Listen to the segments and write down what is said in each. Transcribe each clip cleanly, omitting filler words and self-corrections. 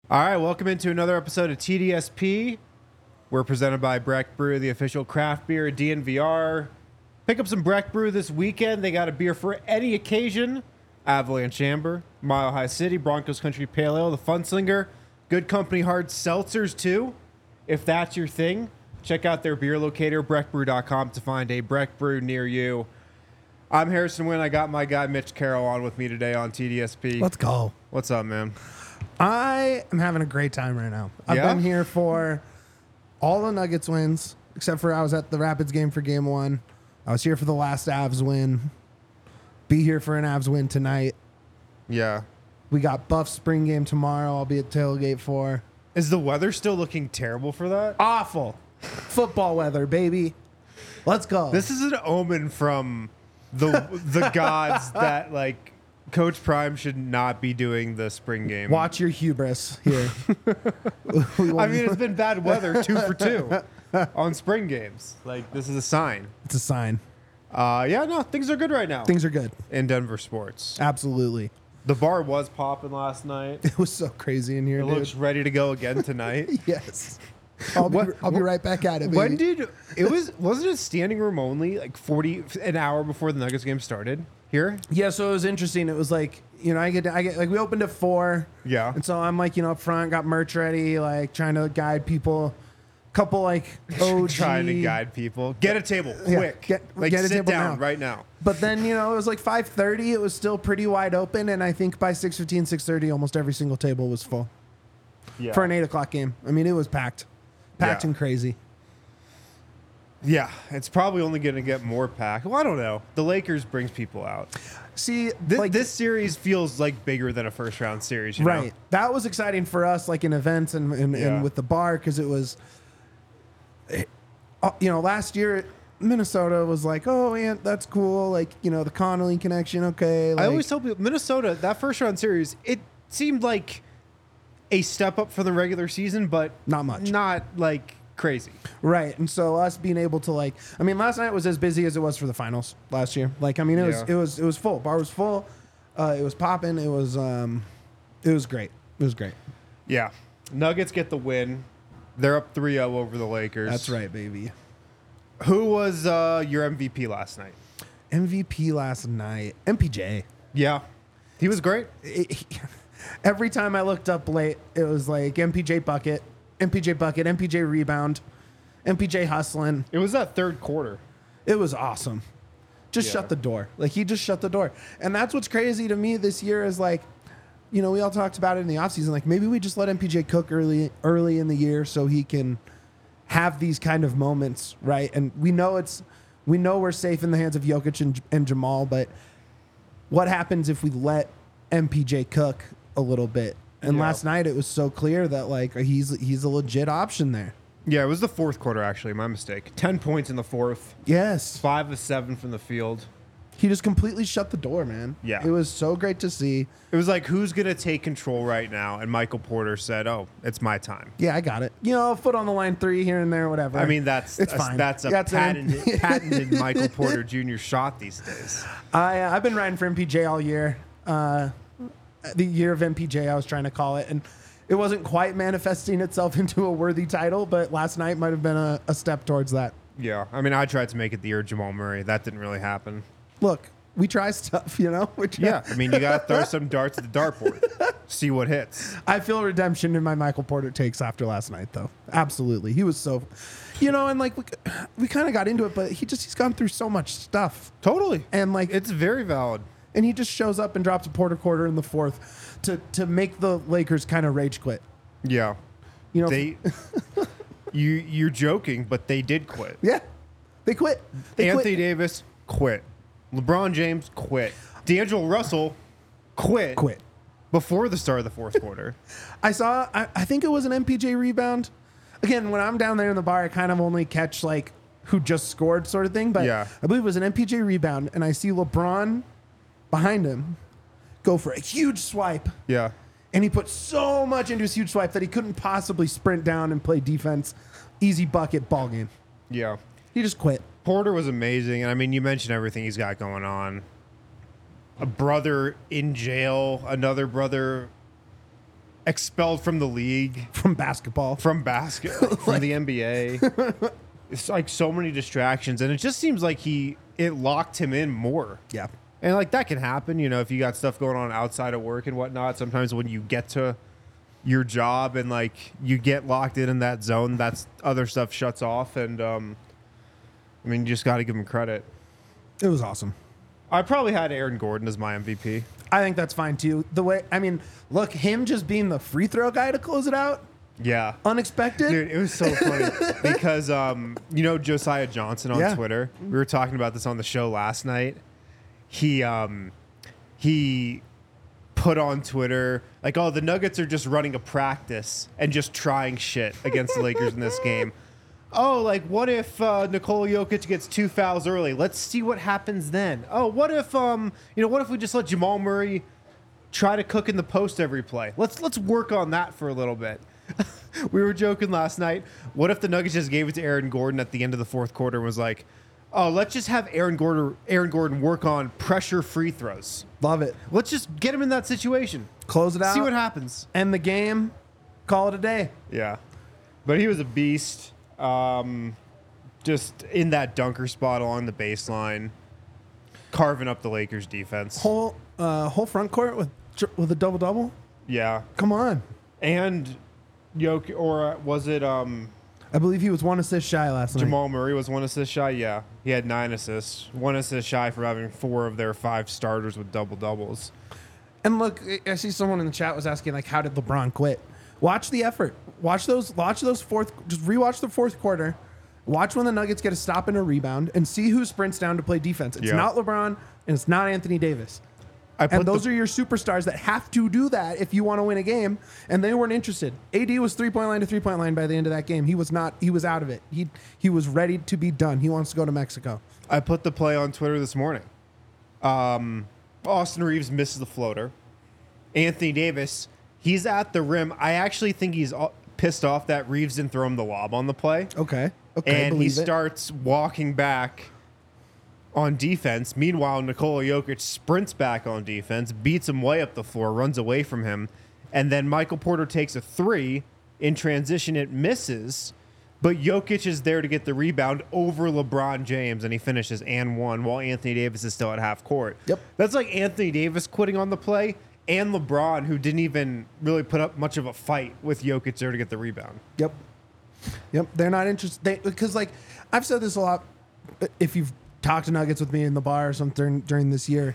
All right, welcome into another episode of TDSP. We're presented by Breck Brew, the official craft beer at DNVR. Pick up some Breck Brew this weekend. They got a beer for any occasion. Avalanche Amber, Mile High City, Broncos Country Pale Ale, the Funslinger, Good Company Hard Seltzers too. If that's your thing, check out their beer locator, breckbrew.com, to find a Breck Brew near you. I'm Harrison Wynn. I got my guy Mitch Carroll on with me today on TDSP. Let's go. What's up, man? I am having a great time right now. I've Yeah? been here for all the Nuggets wins, except for I was at the Rapids game for game one. I was here for the last Avs win. Be here for an Avs win tonight. Yeah. We got Buff spring game tomorrow. I'll be at tailgate for. Is the weather still looking terrible for that? Awful. Football weather, baby. Let's go. This is an omen from the gods that, like, Coach Prime should not be doing the spring game. Watch your hubris here. I mean, it's been bad weather 2 for 2 on spring games. Like, this is a sign. It's a sign. Yeah, no, things are good right now Things are good. in Denver sports. Absolutely. The bar was popping last night. It was so crazy in here, It dude. looks ready to go again tonight. Yes. I'll be right back at it, baby. When wasn't it standing room only, like an hour before the Nuggets game started here? Yeah, so it was interesting. It was like, you know, I get like, we opened at 4. Yeah. And so I'm like, you know, up front, got merch ready, like trying to guide people. Couple like OG. Trying to guide people. Get a table, Yeah, quick. get a sit table down now. right now. But then, you know, it was like 5:30. It was still pretty wide open. And I think by 6:15, 6:30, almost every single table was full Yeah. for an 8 o'clock game. I mean, it was packed. Packed Yeah. and crazy. Yeah, it's probably only going to get more packed. Well, I don't know. The Lakers brings people out. See, This series feels like bigger than a first round series, you right. know? That was exciting for us, like in events and Yeah. with the bar, because it was, you know, last year Minnesota was like, oh, yeah, that's cool. Like, you know, the Connolly connection. Okay. Like, I always tell people, Minnesota, that first round series, it seemed like a step up from the regular season, but Not much. Not like crazy. right. And so us being able to like, I mean, last night was as busy as it was for the finals last year. Like, I mean, it was full. Bar was full. It was popping. It was great. It was great. Yeah. Nuggets get the win. They're up 3-0 over the Lakers. That's right, baby. Who was your MVP last night? MVP last night, MPJ. Yeah. He was great. Every time I looked up late, it was like MPJ bucket, MPJ rebound, MPJ hustling. It was that third quarter. It was awesome. Just Yeah. shut the door. Like, he just shut the door. And that's what's crazy to me this year is like, you know, we all talked about it in the offseason. Like, maybe we just let MPJ cook early in the year so he can have these kind of moments, right? And we know we're safe in the hands of Jokic and Jamal, but what happens if we let MPJ cook a little bit? And Yeah. last night it was so clear that like he's a legit option there. Yeah, it was the fourth quarter, actually. My mistake. 10 points in the fourth. Yes. 5 of 7 from the field. He just completely shut the door, man. Yeah. It was so great to see. It was like, who's going to take control right now? And Michael Porter said, oh, it's my time. Yeah, I got it. You know, foot on the line 3 here and there, whatever. I mean, that's fine. That's a That's an- patented Michael Porter Jr. shot these days. I've been riding for MPJ all year. The year of MPJ, I was trying to call it. And it wasn't quite manifesting itself into a worthy title, but last night might have been a step towards that. Yeah, I mean, I tried to make it the year of Jamal Murray. That didn't really happen. Look, we try stuff, you know? Yeah, I mean, you got to throw some darts at the dartboard, see what hits. I feel redemption in my Michael Porter takes after last night, though. Absolutely. He was so, you know, and like we kind of got into it, but he's gone through so much stuff. Totally. And like, It's very valid. and he just shows up and drops a Porter quarter in the fourth to make the Lakers kind of rage quit. Yeah. You know, They, you're joking, but they did quit. yeah, they quit. Anthony Davis quit. LeBron James quit. D'Angelo Russell quit. Quit. Before the start of the fourth quarter. I think it was an MPJ rebound. Again, when I'm down there in the bar, I kind of only catch like who just scored sort of thing. But Yeah. I believe it was an MPJ rebound, and I see LeBron behind him go for a huge swipe. Yeah. And he put so much into his huge swipe that he couldn't possibly sprint down and play defense. Easy bucket, ball game. Yeah. He just quit. Porter was amazing. And I mean, you mentioned everything he's got going on. A brother in jail, another brother expelled from the league, from basketball. from from the NBA. It's like so many distractions, and it just seems like it locked him in more. Yeah. And like that can happen, if you got stuff going on outside of work and whatnot. Sometimes when you get to your job and like you get locked in that zone, that's other stuff shuts off. And you just got to give him credit. It was awesome. I probably had Aaron Gordon as my MVP. I think that's fine too. Look, him just being the free throw guy to close it out, Yeah. unexpected. Dude, it was so funny because Josiah Johnson on Yeah. Twitter. We were talking about this on the show last night. He put on Twitter like, "Oh, the Nuggets are just running a practice and just trying shit against the Lakers in this game." Oh, like what if Nikola Jokic gets 2 fouls early? Let's see what happens then. Oh, what if what if we just let Jamal Murray try to cook in the post every play? Let's work on that for a little bit. We were joking last night. What if the Nuggets just gave it to Aaron Gordon at the end of the fourth quarter and was like, "Oh, let's just have Aaron Gordon work on pressure free throws. Love it. Let's just get him in that situation. Close it out. See what happens." End the game. Call it a day. Yeah. But he was a beast. Just in that dunker spot along the baseline, carving up the Lakers defense. Whole front court with a double double. Yeah. Come on. And was it I believe he was 1 assist shy last night. Jamal Murray was 1 assist shy? Yeah. He had 9 assists. 1 assist shy for having 4 of their 5 starters with double doubles. And look, I see someone in the chat was asking like, how did LeBron quit? Watch the effort. Watch those fourth. Just rewatch the fourth quarter. Watch when the Nuggets get a stop and a rebound, and see who sprints down to play defense. It's not LeBron and it's not Anthony Davis. And those are your superstars that have to do that if you want to win a game. And they weren't interested. AD was 3-point line to 3-point line by the end of that game. He was not. He was out of it. He was ready to be done. He wants to go to Mexico. I put the play on Twitter this morning. Austin Reeves misses the floater. Anthony Davis, he's at the rim. I actually think he's pissed off that Reeves didn't throw him the lob on the play. Okay. And he starts walking back on defense. Meanwhile, Nikola Jokic sprints back on defense, beats him way up the floor, runs away from him. And then Michael Porter takes a 3. In transition, it misses. But Jokic is there to get the rebound over LeBron James, and he finishes and 1 while Anthony Davis is still at half court. Yep. That's like Anthony Davis quitting on the play, and LeBron, who didn't even really put up much of a fight with Jokic there to get the rebound. Yep. They're not interested because, like, I've said this a lot. If you've talked to Nuggets with me in the bar or something during this year,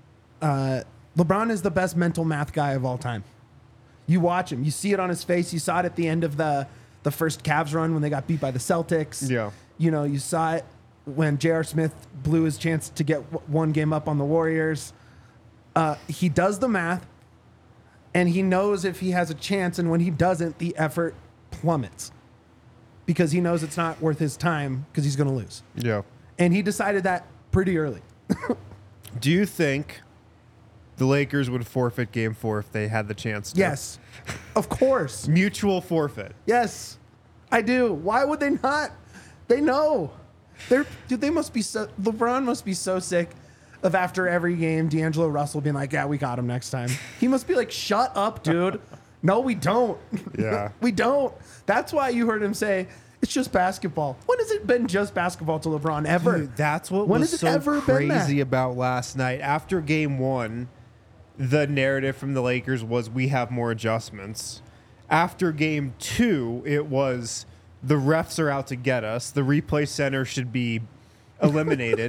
LeBron is the best mental math guy of all time. You watch him, you see it on his face. You saw it at the end of the first Cavs run when they got beat by the Celtics. Yeah. You saw it when J.R. Smith blew his chance to get one game up on the Warriors. He does the math, and he knows if he has a chance, and when he doesn't, the effort plummets because he knows it's not worth his time because he's going to lose. Yeah. And he decided that pretty early. Do you think the Lakers would forfeit Game 4 if they had the chance to? Yes. Of course. Mutual forfeit. Yes. I do. Why would they not? They know. They must be so... LeBron must be so sick of after every game, D'Angelo Russell being like, yeah, we got him next time. He must be like, shut up, dude. No, we don't. Yeah. We don't. That's why you heard him say, it's just basketball. When has it been just basketball to LeBron ever? Dude, that's what When was has it so ever been that? crazy about last night. After Game 1, the narrative from the Lakers was we have more adjustments. After Game 2, it was the refs are out to get us. The replay center should be eliminated.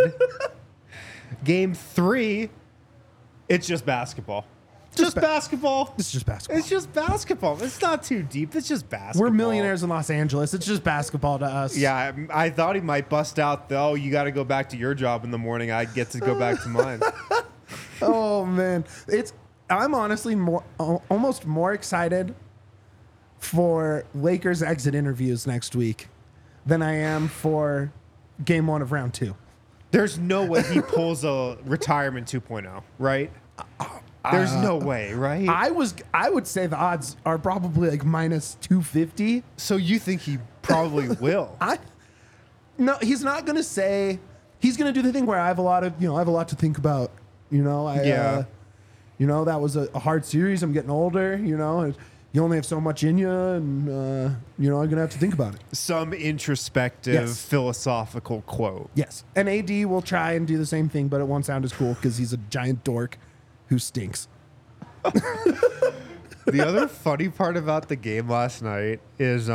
Game 3, it's just basketball. Just basketball. It's just basketball. It's just basketball. It's not too deep. It's just basketball. We're millionaires in Los Angeles. It's just basketball to us. Yeah, I thought he might bust out the, you got to go back to your job in the morning. I get to go back to mine. Oh, man. I'm honestly almost more excited for Lakers exit interviews next week than I am for Game 1 of round 2. There's no way he pulls a retirement 2.0, right? There's no way, right? I would say the odds are probably like minus 250. So you think he probably will? No, he's not going to say. He's going to do the thing where I have a lot to think about. That was a hard series. I'm getting older. you only have so much in you, and I'm gonna have to think about it. Some introspective Yes. philosophical quote. Yes, and AD will try and do the same thing, but it won't sound as cool because he's a giant dork who stinks. The other funny part about the game last night is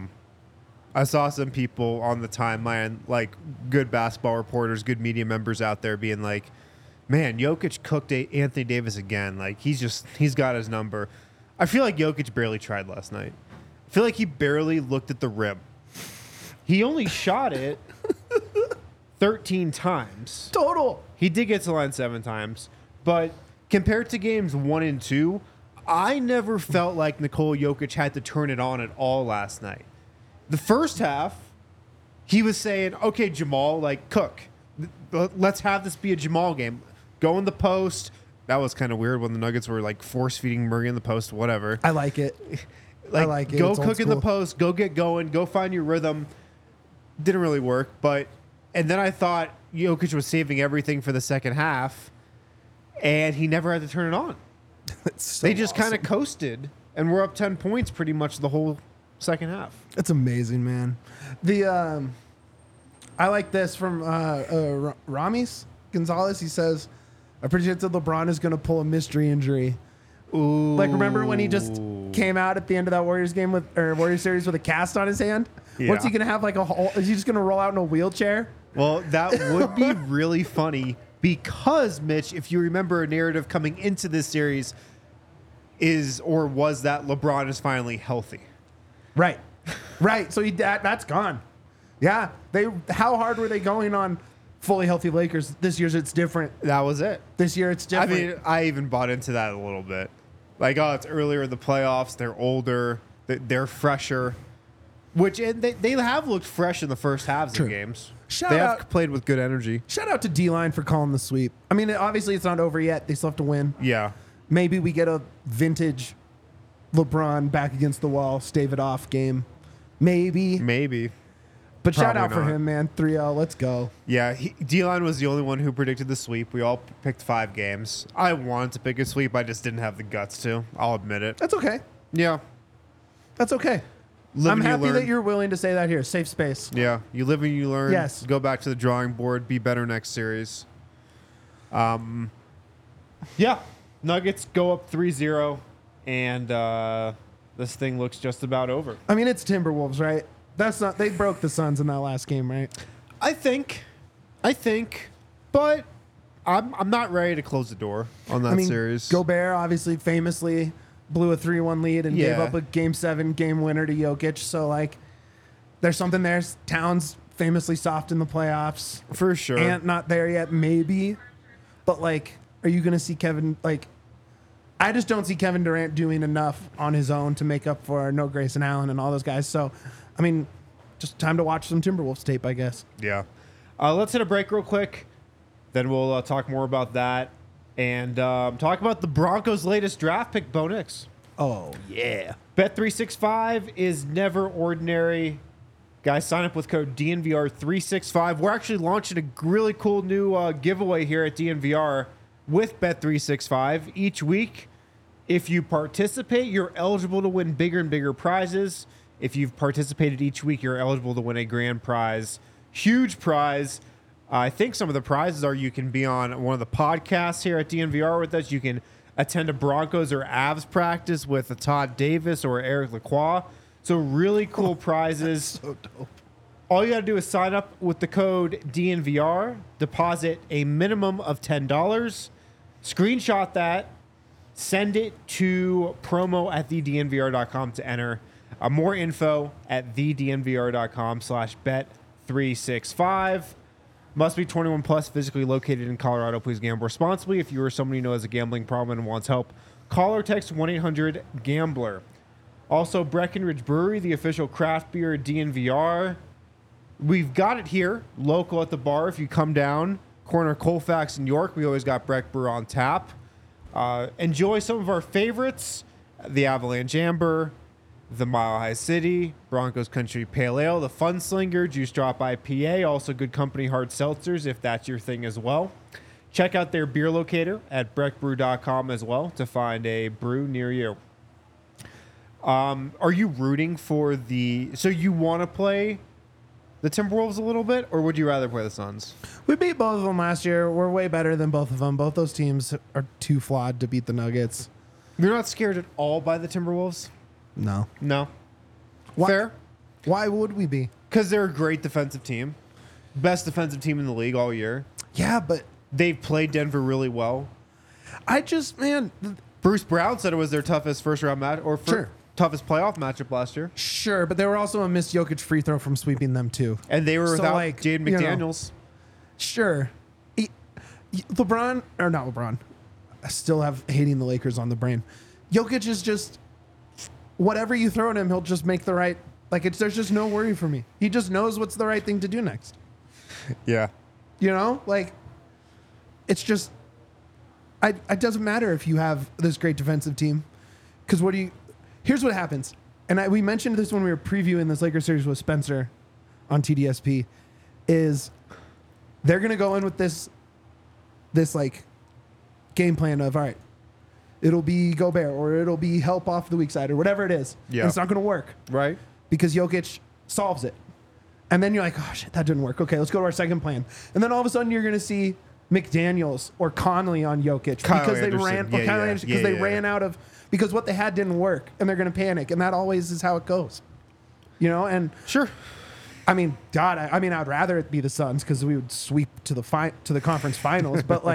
I saw some people on the timeline, like good basketball reporters, good media members out there being like, man, Jokic cooked Anthony Davis again. Like, he's got his number. I feel like Jokic barely tried last night. I feel like he barely looked at the rim. He only shot it 13 times. Total. He did get to the line 7 times, but compared to games 1 and 2, I never felt like Nikola Jokic had to turn it on at all last night. The first half, he was saying, okay, Jamal, like, cook. Let's have this be a Jamal game. Go in the post. That was kind of weird when the Nuggets were, like, force-feeding Murray in the post, whatever. I like it. I like it. Go It's old cook in the school. post. Go get going. Go find your rhythm. Didn't really work, but... And then I thought Jokic was saving everything for the second half, and he never had to turn it on. It's so They just kind of awesome. coasted, and we're up 10 points pretty much the whole second half. It's amazing, man. The I like this from Ramis Gonzalez. He says, "I predicted LeBron is going to pull a mystery injury." Ooh. Like, remember when he just came out at the end of that Warriors game Warriors series with a cast on his hand? Yeah. What's he going to have, like a hole? Is he just going to roll out in a wheelchair? Well, that would be really funny because, Mitch, if you remember a narrative coming into this series was that LeBron is finally healthy. Right. Right. So that's gone. Yeah. How hard were they going on fully healthy Lakers? This year's it's different. That was it. This year it's I different. mean, I even bought into that a little bit. Like, oh, it's earlier in the playoffs. They're older. They're fresher. And they have looked fresh in the first halves True. of games. Shout They out- have played with good energy. Shout out to D-Line for calling the sweep. I mean, obviously it's not over yet. They still have to win. Yeah. Maybe we get a vintage LeBron back against the wall, stave it off game. Maybe. Maybe. But shout Probably out for not. him, man. 3-0. Let's go. Yeah, D-Line was the only one who predicted the sweep. We all picked 5 games. I wanted to pick a sweep. I just didn't have the guts to. I'll admit it. That's okay. Yeah. That's okay. Live I'm and you happy learn. that you're willing to say that here. Safe space. Yeah. You live and you learn. Yes. Go back to the drawing board. Be better next series. Yeah. Nuggets go up 3-0, and this thing looks just about over. I mean, it's Timberwolves, right? They broke the Suns in that last game, right? I think, but I'm not ready to close the door on that I mean, series. Gobert obviously famously blew a 3-1 lead and gave Yeah. up a Game 7 game winner to Jokic. So, like, there's something there. Towns famously soft in the playoffs. For sure. Ant not there yet, maybe. But, like, are you going to see Kevin, like, I just don't see Kevin Durant doing enough on his own to make up for no Grayson Allen and all those guys. So, I mean, just time to watch some Timberwolves tape, I guess. Yeah. Let's hit a break real quick. Then we'll talk more about that. And talk about the Broncos' latest draft pick, Bo Nix. Oh, yeah. Bet365 is never ordinary. Guys, sign up with code DNVR365. We're actually launching a really cool new giveaway here at DNVR with Bet365. Each week, if you participate, you're eligible to win bigger and bigger prizes. If you've participated each week, you're eligible to win a grand prize. Huge prize. I think some of the prizes are you can be on one of the podcasts here at DNVR with us. You can attend a Broncos or Avs practice with Todd Davis or Eric Lacroix. So really cool prizes. So dope. All you got to do is sign up with the code DNVR, deposit a minimum of $10, screenshot that, send it to promo@thednvr.com to enter. More info at thednvr.com/bet365. Must be 21 plus, physically located in Colorado. Please gamble responsibly. If you or someone you know has a gambling problem and wants help, call or text 1-800-GAMBLER. Also, Breckenridge Brewery, the official craft beer at DNVR. We've got it here, local at the bar. If you come down, corner Colfax in York, we always got Breck Brew on tap. Enjoy some of our favorites, the Avalanche Amber, the Mile High City, Broncos Country Pale Ale, the Fun Slinger, Juice Drop IPA, also good company hard seltzers if that's your thing as well. Check out their beer locator at breckbrew.com as well to find a brew near you. Are you rooting for so you want to play the Timberwolves a little bit, or would you rather play the Suns? We beat both of them last year. We're way better than both of them. Both those teams are too flawed to beat the Nuggets. You're not scared at all by the Timberwolves? No. No. Why, Fair? Why would we be? Because they're a great defensive team. Best defensive team in the league all year. Yeah, but They've played Denver really well. Bruce Brown said it was their toughest first-round match, or Sure. toughest playoff matchup last year. Sure, but they were also a missed Jokic free throw from sweeping them too. And they were So, without like, Jaden you know. McDaniels. Sure. LeBron, or not LeBron, I still have hating the Lakers on the brain. Jokic is just, whatever you throw at him, he'll just make the right, there's just no worry for me. He just knows what's the right thing to do next. Yeah. You know? It's just, it doesn't matter if you have this great defensive team. Because here's what happens. And we mentioned this when we were previewing this Lakers series with Spencer on TDSP, is they're going to go in with this game plan of, all right, it'll be Gobert or it'll be help off the weak side or whatever it is. Yeah. And it's not going to work. Right? Because Jokic solves it. And then you're like, oh, shit, that didn't work. Okay, let's go to our second plan. And then all of a sudden you're going to see McDaniels or Conley on Jokic because they ran out of, because what they had didn't work and they're going to panic. And that always is how it goes. You know, and Sure. I mean, God, I'd rather it be the Suns because we would sweep to the conference finals. But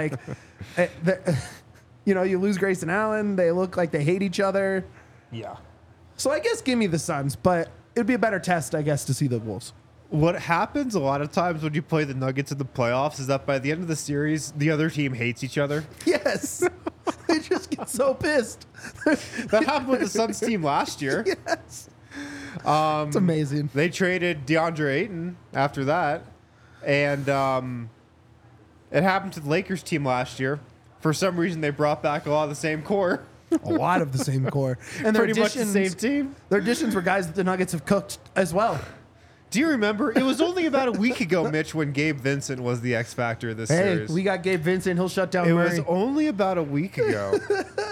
you lose Grayson Allen. They look like they hate each other. Yeah. So I guess give me the Suns, but it'd be a better test, I guess, to see the Wolves. What happens a lot of times when you play the Nuggets in the playoffs is that by the end of the series, the other team hates each other. Yes. They just get so pissed. That happened with the Suns team last year. Yes. It's amazing. They traded DeAndre Ayton after that. And it happened to the Lakers team last year. For some reason, they brought back a lot of the same core. A lot of the same core. And their Pretty much the same team. Their additions were guys that the Nuggets have cooked as well. Do you remember? It was only about a week ago, Mitch, when Gabe Vincent was the X factor of this Hey, series. we got Gabe Vincent. He'll shut down It Murray. was only about a week ago.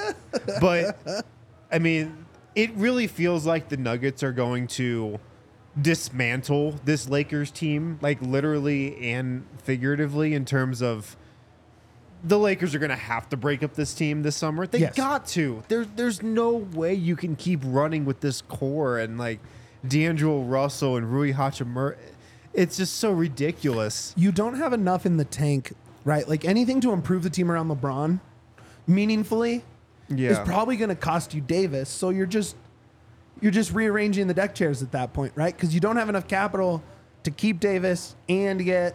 But, I mean, it really feels like the Nuggets are going to dismantle this Lakers team, like literally and figuratively, in terms of the Lakers are going to have to break up this team this summer. They Yes. got to. There's no way you can keep running with this core and, like, D'Angelo Russell and Rui Hachimura. It's just so ridiculous. You don't have enough in the tank, right? Like anything to improve the team around LeBron meaningfully is probably going to cost you Davis. So you're just rearranging the deck chairs at that point, right? Because you don't have enough capital to keep Davis and get,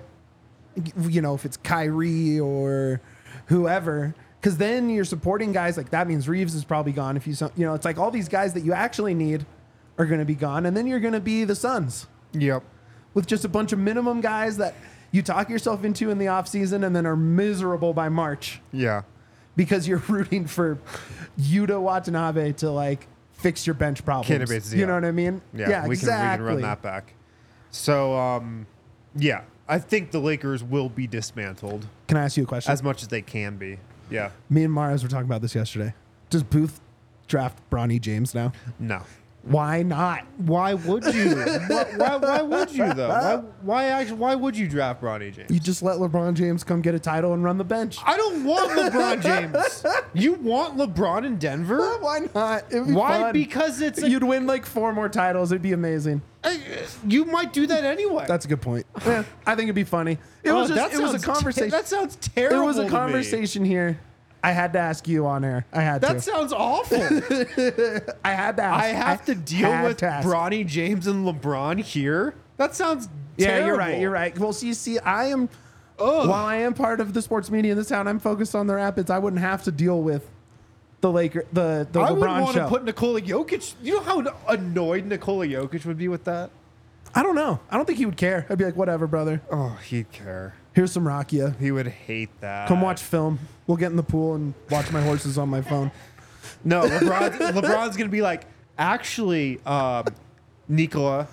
if it's Kyrie or whoever, because then you're supporting guys like that means Reeves is probably gone. If it's like all these guys that you actually need are going to be gone, and then you're going to be the Suns. Yep. With just a bunch of minimum guys that you talk yourself into in the offseason and then are miserable by March Yeah. because you're rooting for Yuta Watanabe to fix your bench problems. Candace, You know what I mean? Yeah, we exactly. can run that back. So, yeah, I think the Lakers will be dismantled Can I ask you a question? as much as they can be. Yeah. Me and Mars were talking about this yesterday. Does Booth draft Bronny James now? No. Why not? Why would you? why would you though? Why would you draft Bronny James? You just let LeBron James come get a title and run the bench. I don't want LeBron James. You want LeBron in Denver? Why not? It'd be Why? fun. Because it's You'd win 4 more titles. It'd be amazing. you might do that anyway. That's a good point. Yeah, I think it'd be funny. It was a conversation. That sounds terrible. It was a to me. conversation here. I had to ask you on air. I had That to. sounds awful. I had to ask. I have to deal with Bronny James and LeBron here. That sounds terrible. Yeah, you're right. Well, see, I am. While I am part of the sports media in this town, I'm focused on the Rapids. I wouldn't have to deal with the Laker, the I LeBron would want show. to put Nikola Jokic. You know how annoyed Nikola Jokic would be with that? I don't know. I don't think he would care. I'd be like, whatever, brother. Oh, he'd care. Here's some rakia. He would hate that. Come watch film. We'll get in the pool and watch my horses on my phone. No, LeBron's gonna be like, actually, Nikola,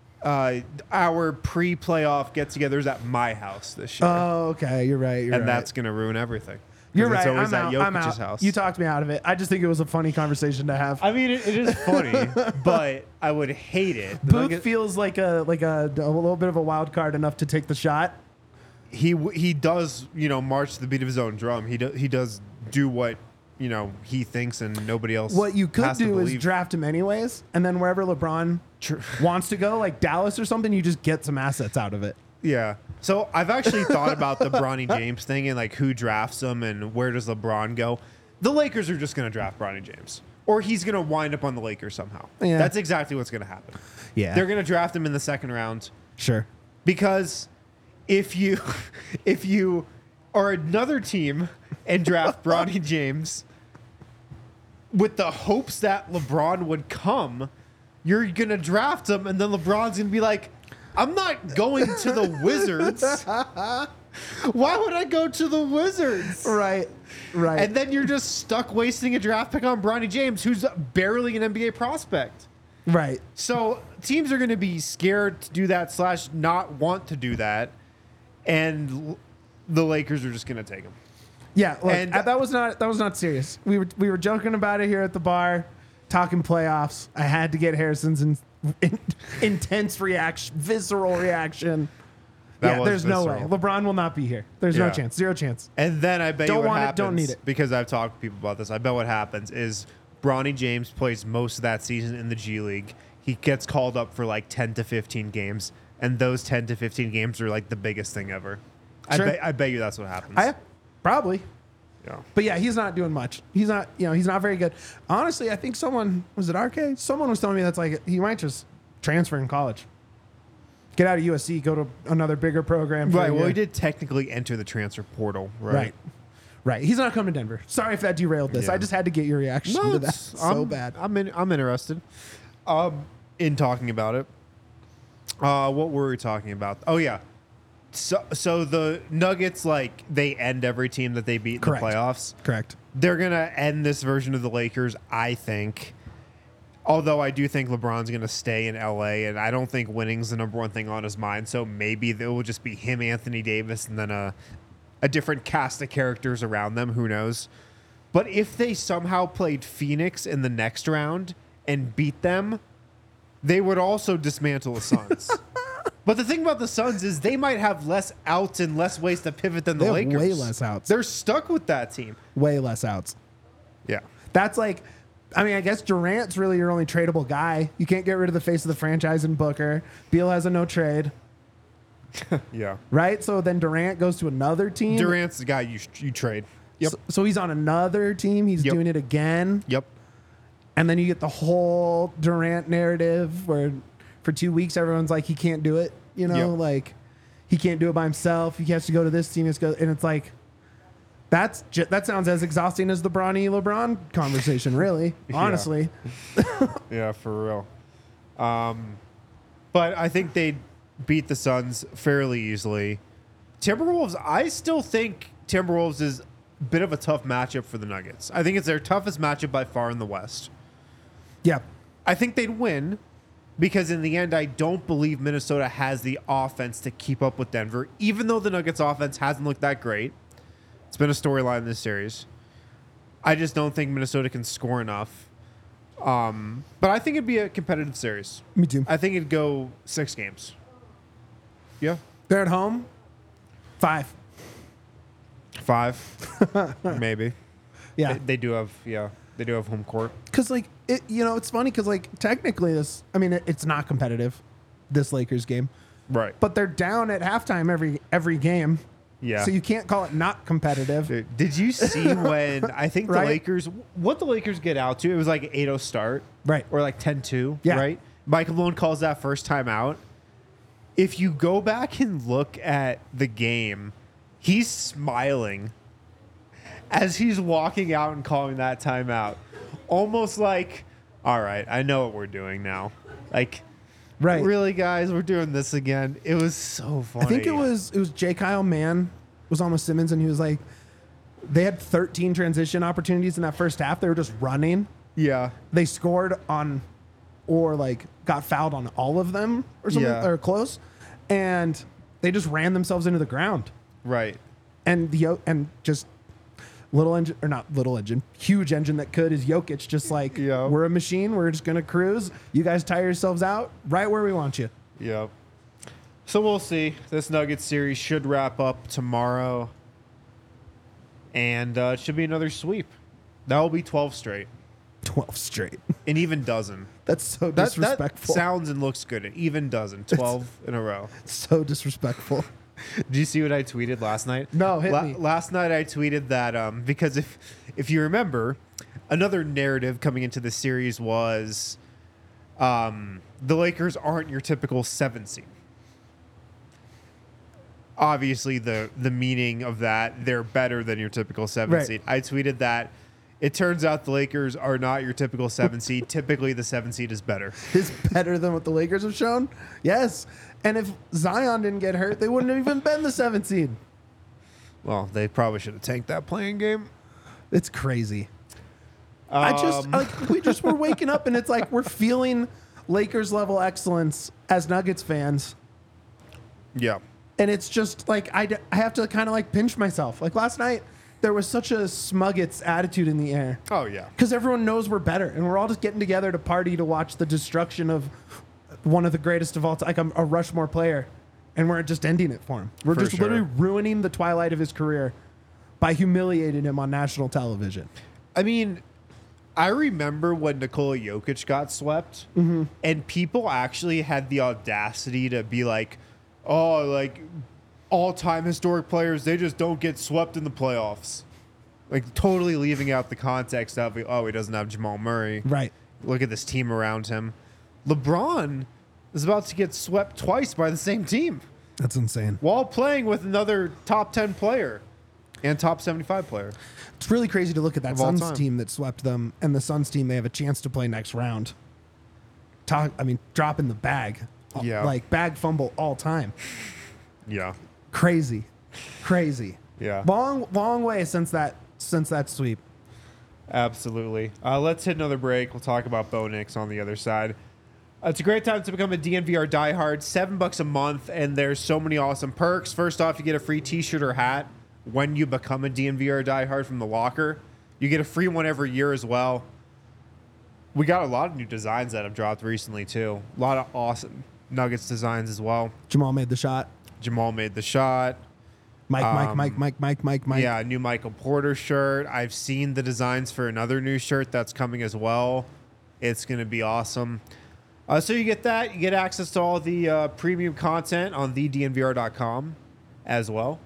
our pre-playoff get-togethers at my house this year, Oh, okay. You're right. and that's gonna ruin everything. You're It's right. always I'm at out. I'm Jokic's out. house. You talked me out of it. I just think it was a funny conversation to have. I mean, it is funny, but I would hate it. The Booth Nuggets- feels like a little bit of a wild card enough to take the shot. he does, march to the beat of his own drum. He does do what, he thinks and nobody else. What you could has to do is believe. draft him anyways, and then wherever LeBron wants to go, like Dallas or something, you just get some assets out of it. Yeah. So I've actually thought about the Bronny James thing and like who drafts him and where does LeBron go. The Lakers are just going to draft Bronny James, or he's going to wind up on the Lakers somehow. Yeah. That's exactly what's going to happen. Yeah, They're going to draft him in the second round sure. because if you are another team and draft Bronny James with the hopes that LeBron would come, you're going to draft him and then LeBron's going to be like, I'm not going to the Wizards. Why would I go to the Wizards? Right. And then you're just stuck wasting a draft pick on Bronny James, who's barely an NBA prospect. Right. So teams are going to be scared to do that / not want to do that, and the Lakers are just going to take him. Yeah, look, And- that was not serious. We were joking about it here at the bar, talking playoffs. I had to get Harrison's intense reaction, visceral reaction. That was there's no way. visceral. LeBron will not be here. There's no Yeah. chance. Zero chance. And then I bet Don't you what want it, happens, don't need it. because I've talked to people about this. I bet what happens is Bronny James plays most of that season in the G League. He gets called up for like 10 to 15 games, and those 10 to 15 games are like the biggest thing ever. Sure. I bet you that's what happens. Probably. Yeah. But yeah, he's not doing much. He's not very good. Honestly, I think someone was it RK? Someone was telling me that's like he might just transfer in college. Get out of USC, go to another bigger program. for a Right. Well, year. he did technically enter the transfer portal, right? Right. He's not coming to Denver. Sorry if that derailed this. Yeah. I just had to get your reaction to that. So bad. I'm interested. In talking about it. What were we talking about? Oh yeah. So the Nuggets, like, they end every team that they beat in Correct. the playoffs. Correct. They're gonna end this version of the Lakers, I think. Although I do think LeBron's gonna stay in LA, and I don't think winning's the number one thing on his mind. So maybe it will just be him, Anthony Davis, and then a different cast of characters around them. Who knows? But if they somehow played Phoenix in the next round and beat them, they would also dismantle the Suns. But the thing about the Suns is they might have less outs and less ways to pivot than They the have Lakers. way less outs. They're stuck with that team. Way less outs. Yeah. That's like, I mean, I guess Durant's really your only tradable guy. You can't get rid of the face of the franchise in Booker. Beal has a no trade, Yeah. right? So then Durant goes to another team. Durant's the guy you trade. Yep. So he's on another team. He's Yep. doing it again. Yep. And then you get the whole Durant narrative where for 2 weeks everyone's like, he can't do it. You know, Yep. like he can't do it by himself. He has to go to this team. And it's like, that sounds as exhausting as the Bronny LeBron conversation, really, honestly. Yeah, for real. But I think they beat the Suns fairly easily. Timberwolves, I still think Timberwolves is a bit of a tough matchup for the Nuggets. I think it's their toughest matchup by far in the West. Yeah. I think they'd win because in the end, I don't believe Minnesota has the offense to keep up with Denver, even though the Nuggets offense hasn't looked that great. It's been a storyline in this series. I just don't think Minnesota can score enough. But I think it'd be a competitive series. Me too. I think it'd go 6 games. Yeah. They're at home. 5. 5, maybe. Yeah. They do have home court. Because, like, it's funny because, like, technically it's not competitive, this Lakers game. Right. But they're down at halftime every game. Yeah. So you can't call it not competitive. Dude, did you see when I think the Right? Lakers, what the Lakers get out to? It was like 8-0 start. Right. Or like 10-2. Yeah. Right? Michael Malone calls that first time out. If you go back and look at the game, he's smiling as he's walking out and calling that timeout. Almost like, all right, I know what we're doing now. Like, Right. really, guys, we're doing this again. It was so funny. I think it was J. Kyle Mann was on with Simmons, and he was like, they had 13 transition opportunities in that first half. They were just running. Yeah. They scored on, or like got fouled on all of them or something, Yeah. or close, and they just ran themselves into the ground. Right. And just Little engine, or not little engine, huge engine that could is Jokic. Just like, Yeah. we're a machine. We're just going to cruise. You guys tire yourselves out right where we want you. Yep. So we'll see. This Nuggets series should wrap up tomorrow. And it should be another sweep. That will be 12 straight. 12 straight. An even dozen. That's so That disrespectful. sounds and looks good. An even dozen. 12 in a row. So disrespectful. Did you see what I tweeted last night? No, hit me. Last night I tweeted that because if you remember, another narrative coming into the series was the Lakers aren't your typical 7 seed. Obviously, the meaning of that, they're better than your typical 7 Right. seed. I tweeted that it turns out the Lakers are not your typical 7 seed. Typically, the 7 seed is better. Is better than what the Lakers have shown? Yes. And if Zion didn't get hurt, they wouldn't have even been the 7th seed. Well, they probably should have tanked that playing game. It's crazy. I just like we just were waking up and it's like we're feeling Lakers level excellence as Nuggets fans. Yeah. And it's just like I have to kind of like pinch myself. Like last night, there was such a Smuggets attitude in the air Oh, yeah. because everyone knows we're better, and we're all just getting together to party to watch the destruction of one of the greatest of all time, like a Rushmore player, and we're just ending it for him. We're For just sure. literally ruining the twilight of his career by humiliating him on national television. I mean, I remember when Nikola Jokic got swept, and people actually had the audacity to be like, oh, like all-time historic players, they just don't get swept in the playoffs. Like totally leaving out the context of, oh, he doesn't have Jamal Murray. Right. Look at this team around him. LeBron is about to get swept twice by the same team That's insane. while playing with another top 10 player and top 75 player. It's really crazy to look at that Of all Suns time. team that swept them and the Suns team they have a chance to play next round. Dropping the bag. Yeah. Like bag fumble all time. Yeah. Crazy. Crazy. Yeah. Long way since that sweep. Absolutely. Let's hit another break. We'll talk about Bo Nix on the other side. It's a great time to become a DNVR diehard. $7 a month, and there's so many awesome perks. First off, you get a free T-shirt or hat when you become a DNVR diehard from the locker. You get a free one every year as well. We got a lot of new designs that have dropped recently too. A lot of awesome Nuggets designs as well. Jamal made the shot. Jamal made the shot. Mike. Yeah, a new Michael Porter shirt. I've seen the designs for another new shirt that's coming as well. It's going to be awesome. So you get that. You get access to all the premium content on thednvr.com as well.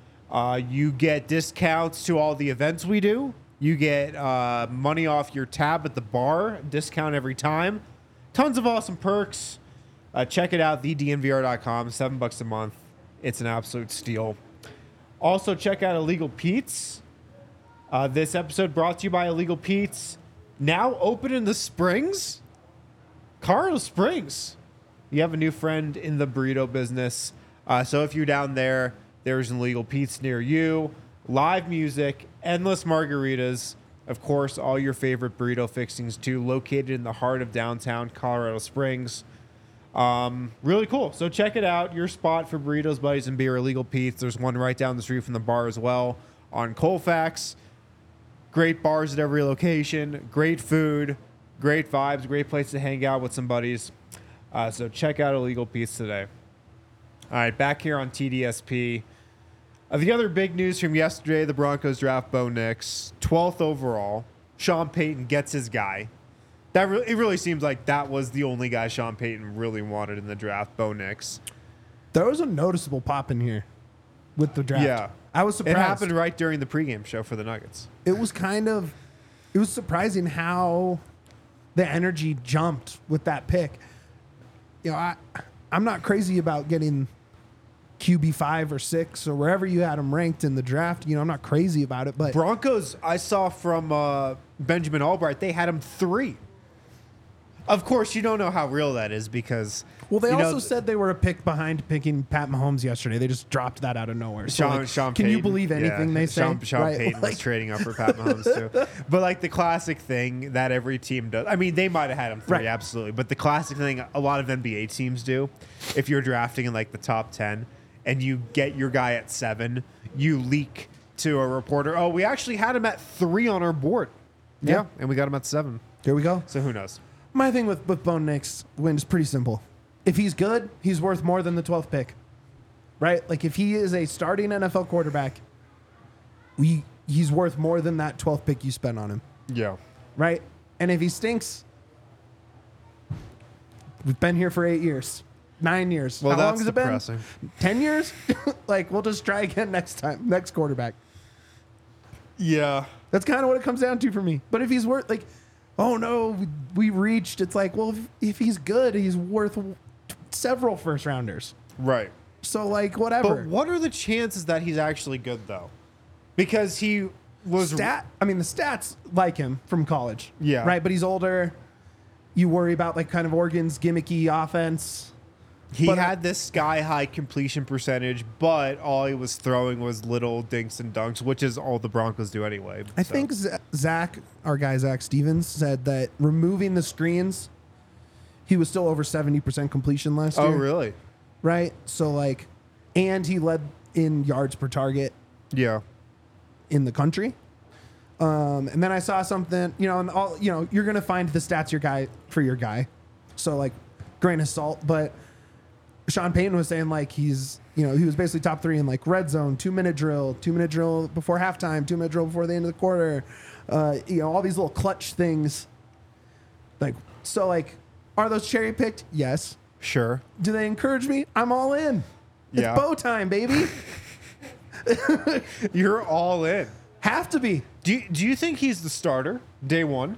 You get discounts to all the events we do. You get money off your tab at the bar, discount every time. Tons of awesome perks. Check it out, thednvr.com, $7 a month. It's an absolute steal. Also, check out Illegal Pete's. This episode brought to you by Illegal Pete's. Now open in the Springs. Colorado Springs. You have a new friend in the burrito business. So if you're down there, there's an Illegal Pete's near you. Live music, endless margaritas. Of course, all your favorite burrito fixings too, located in the heart of downtown Colorado Springs. Really cool. So check it out. Your spot for burritos, buddies, and beer, Illegal Pete's. There's one right down the street from the bar as well on Colfax. Great bars at every location. Great food. Great vibes. Great place to hang out with some buddies. So check out Illegal Pete's today. All right, back here on TDSP. The other big news from yesterday, the Broncos draft Bo Nix, 12th overall. Sean Payton gets his guy. It really seems like that was the only guy Sean Payton really wanted in the draft, Bo Nix. There was a noticeable pop in here with the draft. Yeah. I was surprised. It happened right during the pregame show for the Nuggets. It was surprising how the energy jumped with that pick. You know, I'm not crazy about getting QB 5 or 6 or wherever you had him ranked in the draft. You know, I'm not crazy about it, but Broncos, I saw from Benjamin Albright, they had him 3. Of course, you don't know how real that is because... well, they also said they were a pick behind picking Pat Mahomes yesterday. They just dropped that out of nowhere. So, Sean can you Payton, believe anything they say? Sean Right? Payton was Like- trading up for Pat Mahomes too. But like the classic thing that every team does. I mean, they might have had him 3, Right. absolutely. But the classic thing a lot of NBA teams do, if you're drafting in like the top 10 and you get your guy at 7, you leak to a reporter, oh, we actually had him at 3 on our board. Yeah, and we got him at 7. There we go. So who knows? My thing with Bo Nix win is pretty simple. If he's good, he's worth more than the 12th pick, right? Like if he is a starting NFL quarterback, he's worth more than that 12th pick you spent on him, Yeah. right? And if he stinks, we've been here for 8 years, 9 years. Well, How long that's has it depressing. been? 10 years? Like we'll just try again next time, next quarterback. Yeah. That's kind of what it comes down to for me. But if he's worth like, oh no, we reached. It's like, well, if he's good, he's worth several first rounders. Right. So like whatever. But what are the chances that he's actually good though? Because he was the stats like him from college. Yeah. Right. But he's older. You worry about like kind of Oregon's gimmicky offense. He But had this sky-high completion percentage, but all he was throwing was little dinks and dunks, which is all the Broncos do anyway. I think Zach, our guy Zach Stevens, said that removing the screens, he was still over 70% completion last year. Oh, really? Right. So like, and he led in yards per target Yeah. in the country. And then I saw something, and all, you're going to find the stats your guy. So like grain of salt, but Sean Payton was saying like he was basically top 3 in like red zone, 2-minute drill before halftime, 2-minute drill before the end of the quarter. All these little clutch things. Like, so like, are those cherry picked? Yes. Sure. Do they encourage me? I'm all in. Yeah. It's bow time, baby. You're all in. Have to be. Do you think he's the starter day one?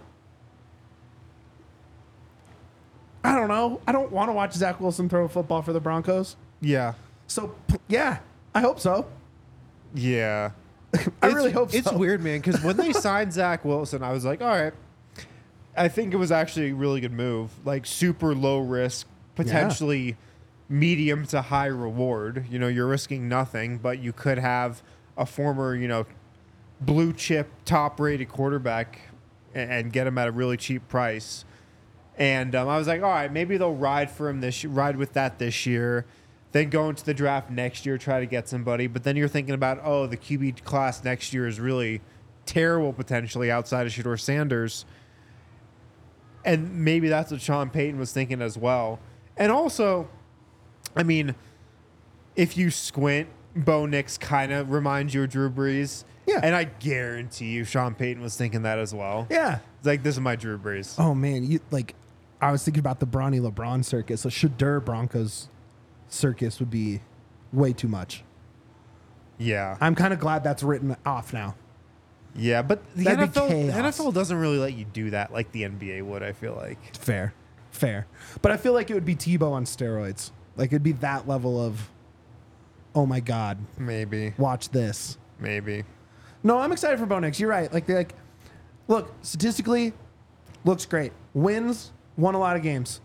I don't know. I don't want to watch Zach Wilson throw a football for the Broncos. Yeah. So, yeah, I hope so. Yeah. I really hope so. It's weird, man, because when they signed Zach Wilson, I was like, all right. I think it was actually a really good move. Like, super low risk, potentially medium to high reward. You're risking nothing, but you could have a former, blue chip, top rated quarterback and get him at a really cheap price. And I was like, all right, maybe they'll ride with that this year. Then go into the draft next year, try to get somebody. But then you're thinking about, the QB class next year is really terrible potentially outside of Shedeur Sanders. And maybe that's what Sean Payton was thinking as well. And also, I mean, if you squint, Bo Nix kind of reminds you of Drew Brees. Yeah. And I guarantee you Sean Payton was thinking that as well. Yeah. It's like, this is my Drew Brees. Oh, man. I was thinking about the Bronny LeBron circus. So Shedeur Broncos circus would be way too much. Yeah. I'm kind of glad that's written off now. Yeah, but the That'd be NFL, chaos. doesn't really let you do that like the NBA would, I feel like. Fair. But I feel like it would be Tebow on steroids. Like it'd be that level of, oh my God, Maybe. watch this. Maybe. No, I'm excited for Bo Nix. You're right. Look, statistically, looks great. Wins, won a lot of games.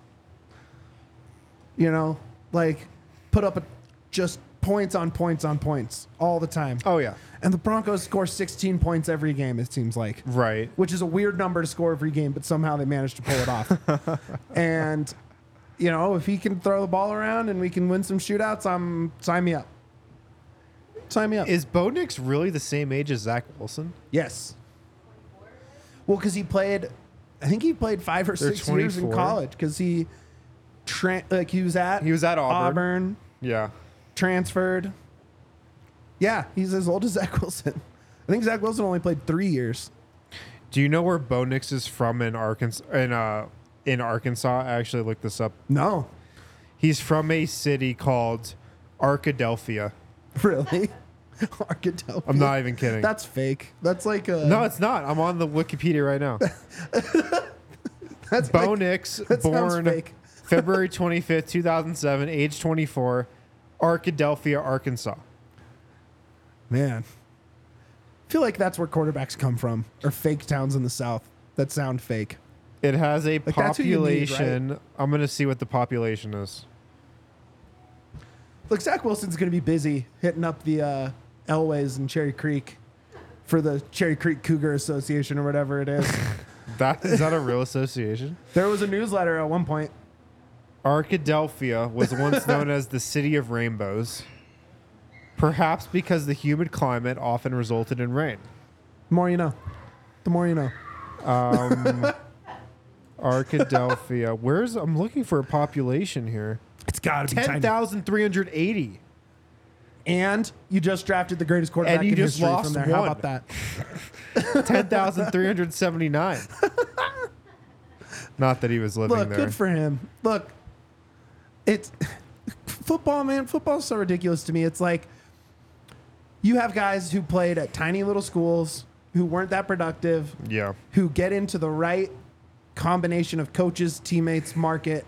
Put up just points on points on points all the time. Oh, yeah. And the Broncos score 16 points every game, it seems like. Right. Which is a weird number to score every game, but somehow they managed to pull it off. And, if he can throw the ball around and we can win some shootouts, sign me up. Sign me up. Is Bo Nix really the same age as Zach Wilson? Yes. Well, because I think he played 5 or 6 years in 24. college because he was at Auburn, Yeah. transferred. Yeah, he's as old as Zach Wilson. I think Zach Wilson only played 3 years. Do you know where Bo Nix is from in Arkansas? In Arkansas, I actually looked this up. No, He's from a city called Arkadelphia. really. Arkadelphia. I'm not even kidding. That's fake. That's like a No, it's not. I'm on the Wikipedia right now. That's Bo like, Nix, that sounds born fake. February 25th, 2007, age 24, Arkadelphia, Arkansas. Man, I feel like that's where quarterbacks come from, or fake towns in the South that sound fake. It has a that's who you need, population. I'm going to see what the population is. Look, Zach Wilson's going to be busy hitting up the Elways and Cherry Creek for the Cherry Creek Cougar Association or whatever it is. Is that a real association? There was a newsletter at one point. Arkadelphia was once known as the City of Rainbows. Perhaps because the humid climate often resulted in rain. The more you know. The more you know. Arkadelphia. I'm looking for a population here. It's got to be tiny. 10,380. And you just drafted the greatest quarterback And you in just history lost from there. How one. about that? 10,379. Not that he was living Look, there. good for him. Look, it's football, man. Football's so ridiculous to me. It's like you have guys who played at tiny little schools who weren't that productive, Yeah. who get into the right combination of coaches, teammates, market,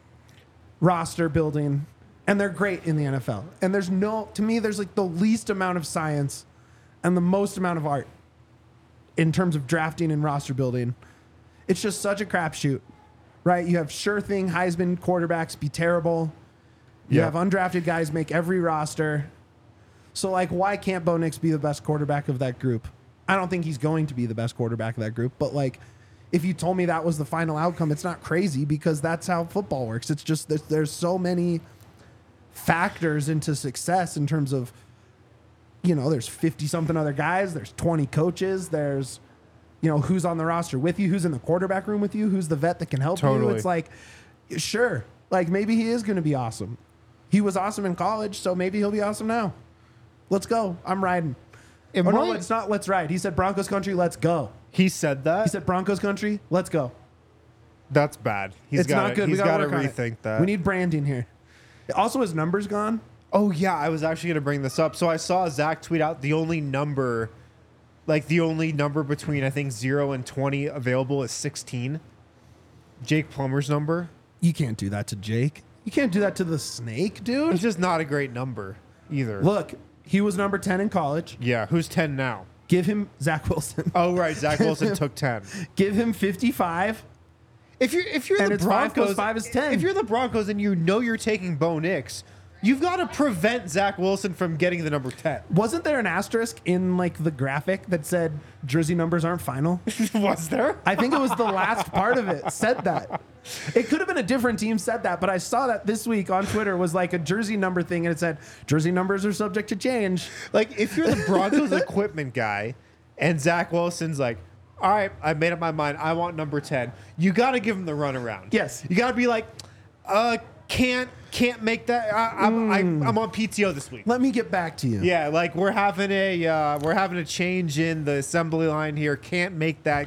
roster building, and they're great in the NFL. And to me, there's like the least amount of science and the most amount of art in terms of drafting and roster building. It's just such a crapshoot, right? You have sure thing Heisman quarterbacks be terrible. You Yeah. have undrafted guys make every roster. So, like, why can't Bo Nix be the best quarterback of that group? I don't think he's going to be the best quarterback of that group, but like, if you told me that was the final outcome, it's not crazy because that's how football works. It's just there's so many factors into success in terms of, there's 50 something other guys, there's 20 coaches, there's, who's on the roster with you, who's in the quarterback room with you, who's the vet that can help you. Totally. It's like, sure, like maybe he is going to be awesome. He was awesome in college, so maybe he'll be awesome now. Let's go. I'm riding. No, it's not let's ride. He said Broncos country, let's go. He said that? He said Broncos country, let's go. That's bad. It's not good. He's We got gotta to work on it. rethink that. We need branding here. Also, his number's gone. Oh, yeah. I was actually going to bring this up. So I saw Zach tweet out the only number between, I think, 0 and 20 available is 16. Jake Plummer's number. You can't do that to Jake. You can't do that to the snake, dude. It's just not a great number either. Look, he was number 10 in college. Yeah. Who's 10 now? Give him Zach Wilson. Oh, right. Zach Wilson took 10. Give him 55. If you're And the it's 5 Broncos, plus 5 is 10. If you're the Broncos and you're taking Bo Nix, you've got to prevent Zach Wilson from getting the number 10. Wasn't there an asterisk in like the graphic that said jersey numbers aren't final? Was there? I think it was the last part of it said that. It could have been a different team said that, but I saw that this week on Twitter was like a jersey number thing, and it said jersey numbers are subject to change. Like, if you're the Broncos equipment guy and Zach Wilson's like, all right, I made up my mind. I want number 10. You got to give him the runaround. Yes. You got to be like, can't make that. I'm on PTO this week. Let me get back to you. Yeah, like we're having a change in the assembly line here. Can't make that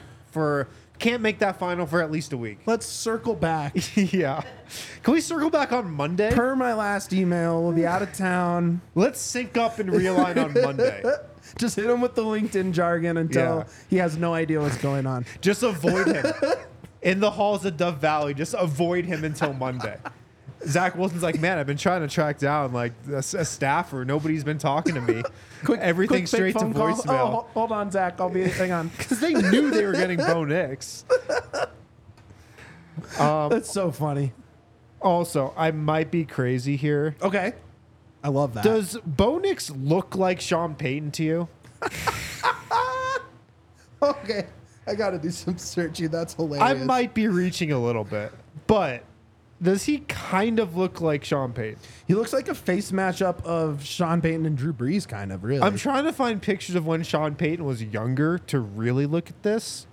final for at least a week. Let's circle back. Yeah. Can we circle back on Monday? Per my last email, we'll be out of town. Let's sync up and realign on Monday. Just hit him with the LinkedIn jargon until Yeah. he has no idea what's going on. Just avoid him. In the halls of Dove Valley, just avoid him until Monday. Zach Wilson's like, man, I've been trying to track down like a staffer. Nobody's been talking to me. Everything quick straight to phone call. voicemail. Oh, hold on, Zach. Hang on. Because they knew they were getting Bo Nix. That's so funny. Also, I might be crazy here. Okay. I love that. Does Bo Nix look like Sean Payton to you? Okay. I got to do some searching. That's hilarious. I might be reaching a little bit, but does he kind of look like Sean Payton? He looks like a face matchup of Sean Payton and Drew Brees, kind of, really. I'm trying to find pictures of when Sean Payton was younger to really look at this.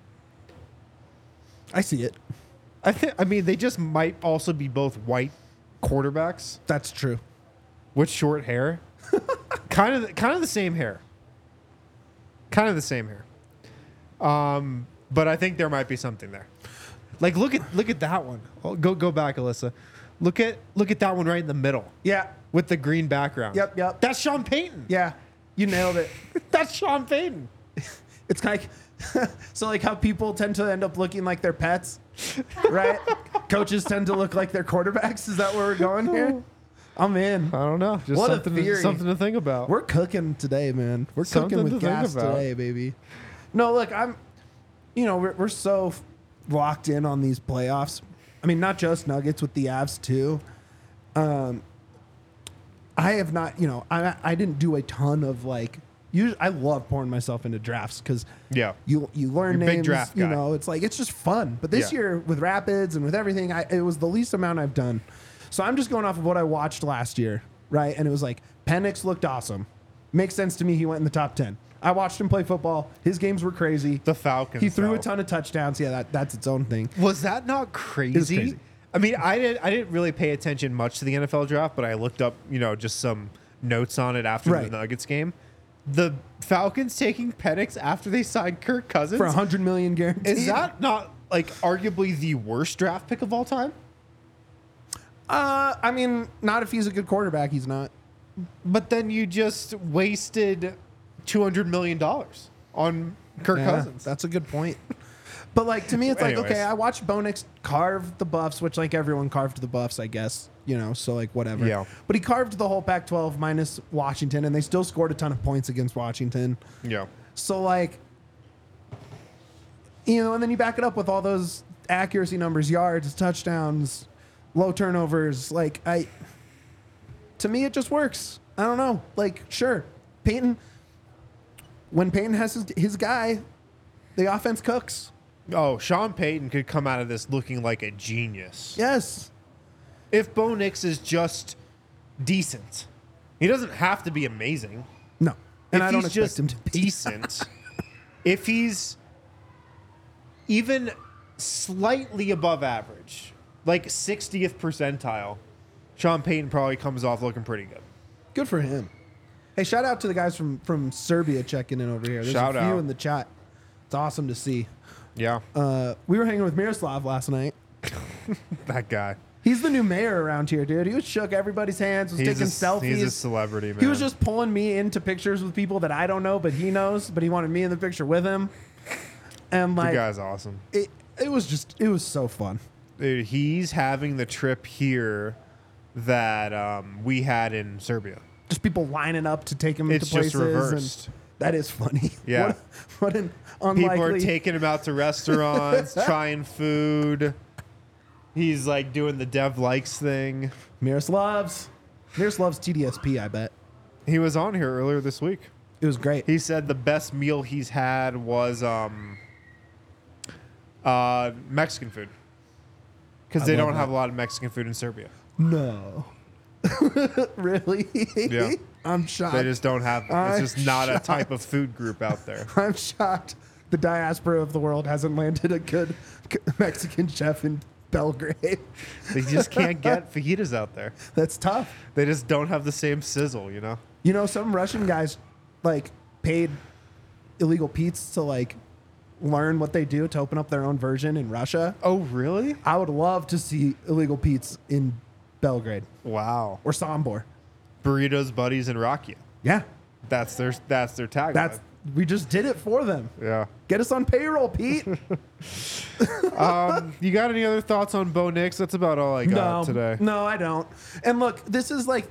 I see it. I mean, they just might also be both white quarterbacks That's true. with short hair. kind of the same hair. Kind of the same hair. But I think there might be something there. Like look at that one. Oh, go back, Alyssa. Look at that one right in the middle Yeah. with the green background. Yep. That's Sean Payton. Yeah. You nailed it. That's Sean Payton. It's kind of so like how people tend to end up looking like their pets, right? Coaches tend to look like their quarterbacks. Is that where we're going here? I'm in. I don't know. Just What a something theory. something to think about. We're cooking today, man. We're Something cooking to with think gas about. today, baby. No, look, we're so locked in on these playoffs. I mean, not just Nuggets with the Avs too. I have not, I didn't do a ton of like. Usually, I love pouring myself into drafts because Yeah. you learn You're a big names. draft guy. It's just fun. But this Yeah. year with Rapids and with everything, it was the least amount I've done. So I'm just going off of what I watched last year, right? And it was like Penix looked awesome. Makes sense to me. He went in the top 10. I watched him play football. His games were crazy. The Falcons. He threw though. a ton of touchdowns. Yeah, that's its own thing. Was that not crazy? crazy. I mean, I didn't really pay attention much to the NFL draft, but I looked up, just some notes on it after Right. the Nuggets game. The Falcons taking Penix after they signed Kirk Cousins For $100 million guaranteed. Is that not like arguably the worst draft pick of all time? I mean, not if he's a good quarterback. He's not. But then you just wasted $200 million on Kirk Yeah, Cousins. that's a good point. But like to me, it's like, Anyways. okay, I watched Bo Nix carve the Buffs, which like everyone carved the Buffs, I guess. So like whatever. Yeah. But he carved the whole Pac-12 minus Washington, and they still scored a ton of points against Washington. Yeah. So like, and then you back it up with all those accuracy numbers, yards, touchdowns, low turnovers. Like to me, it just works. I don't know. Like, sure, when Peyton has his guy, the offense cooks. Oh, Sean Payton could come out of this looking like a genius. Yes. If Bo Nix is just decent, he doesn't have to be amazing. No. And If I don't he's expect just him to be decent, if he's even slightly above average, like 60th percentile, Sean Payton probably comes off looking pretty good. good for him. Hey, shout out to the guys from Serbia checking in over here. There's Shout a few out. in the chat. It's awesome to see. Yeah, We were hanging with Miroslav last night. that guy. He's the new mayor around here, dude. He was shook everybody's hands, was taking selfies. He's a celebrity, man. He was just pulling me into pictures with people that I don't know, but he knows. But he wanted me in the picture with him, and the like guy's awesome. it was so fun. Dude, he's having the trip here that we had in Serbia. Just people lining up to take him It's to places. just reversed. And that is funny. Yeah. What an unlikely. People are taking him out to restaurants, trying food. He's like doing the Dev Likes thing. Miroslav's TDSP. I bet He was on here earlier this week. it was great. He said the best meal he's had was Mexican food. Because I they love don't have that. a lot of Mexican food in Serbia. No, really? Yeah. I'm shocked. They just don't have. I'm It's just not shocked. a type of food group out there. I'm shocked the diaspora of the world hasn't landed a good Mexican chef in Belgrade. They just can't get fajitas out there. That's tough. They just don't have the same sizzle, you know? Some Russian guys like paid illegal Pete's to like learn what they do to open up their own version in Russia. Oh, really? I would love to see illegal Pete's in Belgrade Wow. or Sombor. Burritos, Buddies, and Rakia. Yeah. That's their tagline. We just did it for them. Yeah. Get us on payroll, Pete. You got any other thoughts on Bo Nix? That's about all I got today. No, I don't. And look, this is like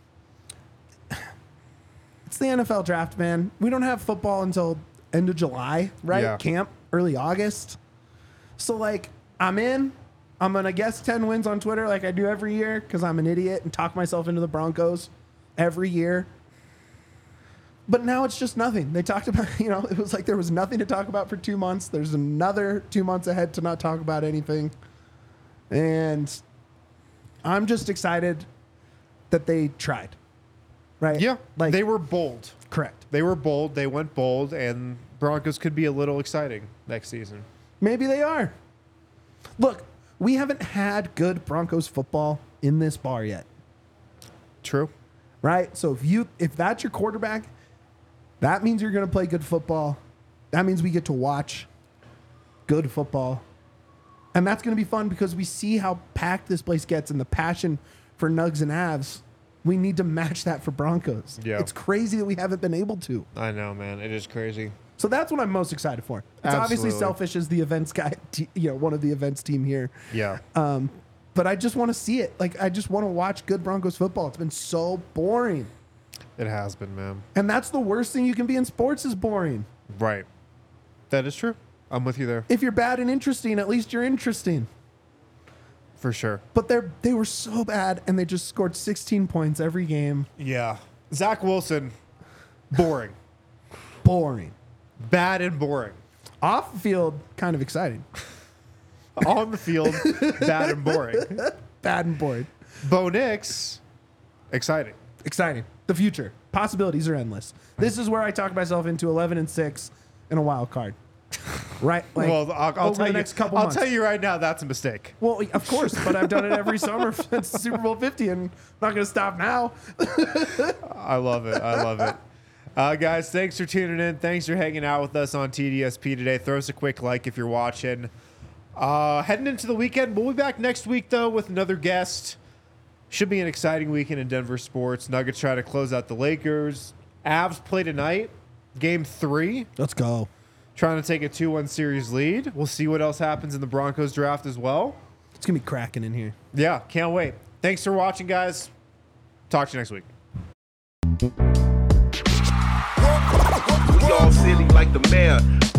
it's the NFL draft, man. We don't have football until end of July, right? Yeah. Camp early August. So like, I'm in. I'm gonna guess 10 wins on Twitter like I do every year because I'm an idiot and talk myself into the Broncos every year. But now it's just nothing. They talked about, it was like there was nothing to talk about for 2 months. There's another 2 months ahead to not talk about anything. And I'm just excited that they tried. Right? Yeah. Like They were bold. correct. They were bold. They went bold, and Broncos could be a little exciting next season. Maybe they are. Look, we haven't had good Broncos football in this bar yet. True. Right? So if that's your quarterback, that means you're going to play good football. That means we get to watch good football. And that's going to be fun because we see how packed this place gets and the passion for Nugs and Avs. We need to match that for Broncos. Yeah. It's crazy that we haven't been able to. I know, man. It is crazy. So that's what I'm most excited for. It's obviously Absolutely. selfish as the events guy, one of the events team here. Yeah. But I just want to see it. Like, I just want to watch good Broncos football. It's been so boring. It has been, man. And that's the worst thing you can be in sports is boring. Right. That is true. I'm with you there. If you're bad and interesting, at least you're interesting. For sure. But they were so bad, and they just scored 16 points every game. Yeah. Zach Wilson, boring. Boring. Bad and boring. Off the field, kind of exciting. On the field, bad and boring. Bad and boring. Bo Nix, exciting. Exciting. the future. Possibilities are endless. This is where I talk myself into 11-6 and a wild card. Right? Like, well, I'll over tell the you. next couple I'll months. tell you right now, that's a mistake. Well, of course, but I've done it every summer since Super Bowl 50, and I'm not going to stop now. I love it. I love it. Guys, thanks for tuning in. Thanks for hanging out with us on TDSP today. Throw us a quick like if you're watching. Heading into the weekend, we'll be back next week, though, with another guest. Should be an exciting weekend in Denver sports. Nuggets try to close out the Lakers. Avs play tonight, game 3. Let's go. Trying to take a 2-1 series lead. We'll see what else happens in the Broncos draft as well. It's going to be cracking in here. Yeah, can't wait. Thanks for watching, guys. Talk to you next week. We all silly like the mayor.